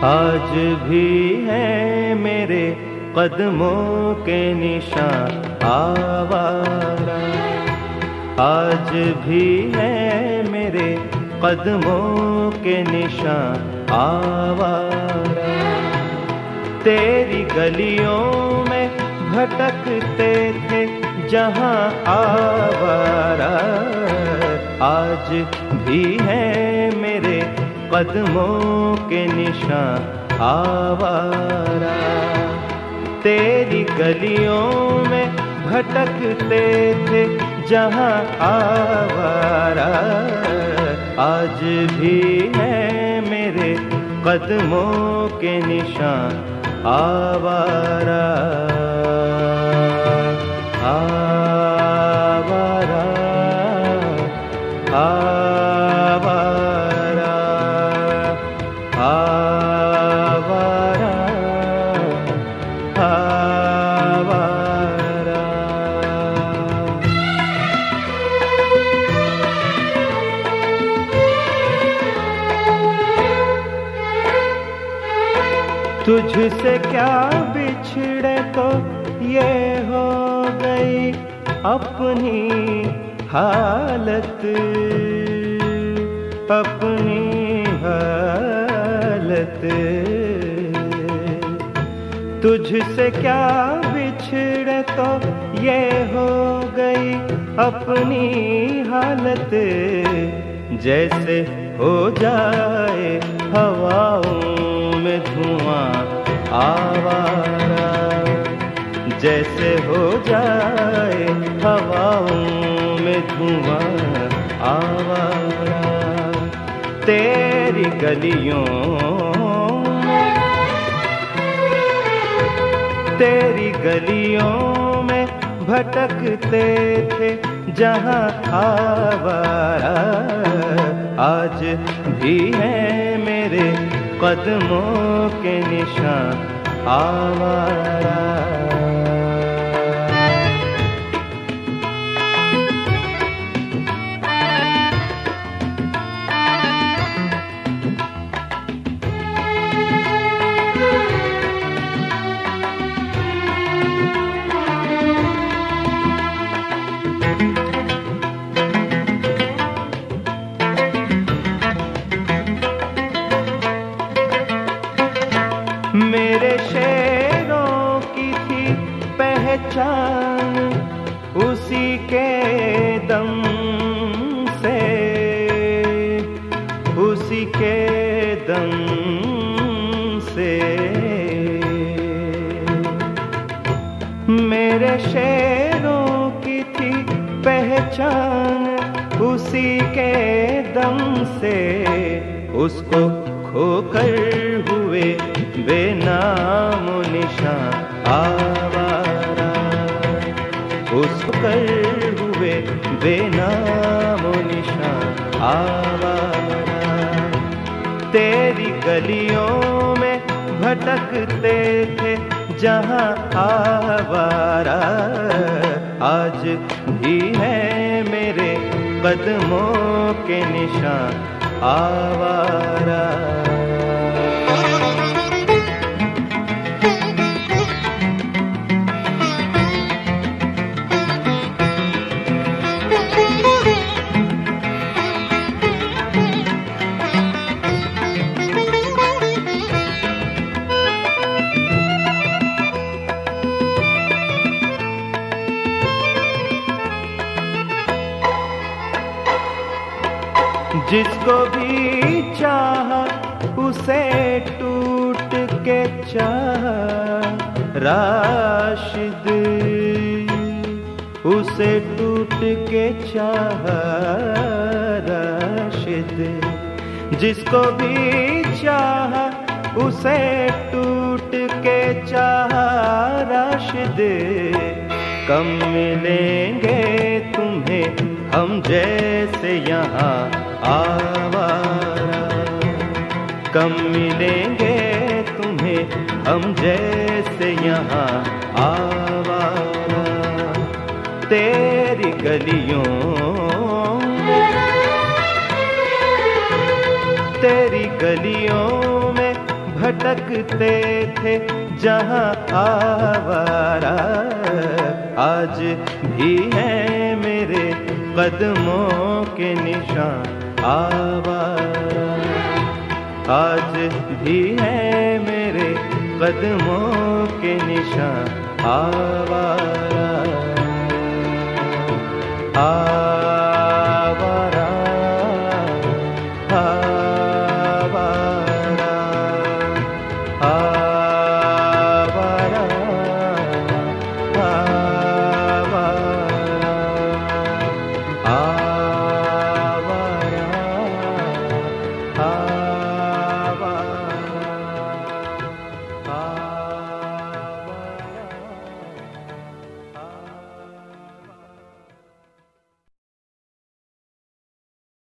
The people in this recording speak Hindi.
आज भी है मेरे कदमों के निशान आवारा, आज भी है मेरे कदमों के निशान आवारा। तेरी गलियों में भटकते थे जहां आवारा, आज भी है मेरे कदमों के निशान आवारा। तेरी गलियों में भटकते थे जहां आवारा, आज भी है मेरे कदमों के निशान आवारा। आवारा आवारा आवारा आवारा। तुझसे क्या बिछड़े तो ये हो गई अपनी हालत, अपनी हालत। तुझसे क्या बिछड़े तो ये हो गई अपनी हालत, जैसे हो जाए हवाओं में धुआं आवारा, जैसे हो जाए हवाओं में धुआं आवारा। तेरी गलियों तेरी गलियों में भटकते थे जहां आवारा, आज भी है मेरे कदमों के निशान आवारा। मेरे शेरों की थी पहचान उसी के दम से, उसी के दम से। मेरे शेरों की थी पहचान उसी के दम से, उसको खोकर हुए बेनाम निशान आवारा, उसको कर हुए बेनाम निशान आवारा। तेरी गलियों में भटकते थे जहां आवारा, आज भी है मेरे कदमों के निशान आवारा। जिसको भी चाहा उसे टूट के चाहा राशिद, उसे टूट के चाहा राशिद। जिसको भी चाहा उसे टूट के चाहा राशिद, कम मिलेंगे तुम्हें हम जैसे यहाँ आवारा, कम मिलेंगे तुम्हें हम जैसे यहाँ आवारा। तेरी गलियों तेरी गलियों में भटकते थे जहाँ आवारा, आज भी है मेरे कदमों के निशान आवारा, आज भी है मेरे कदमों के निशान आवारा।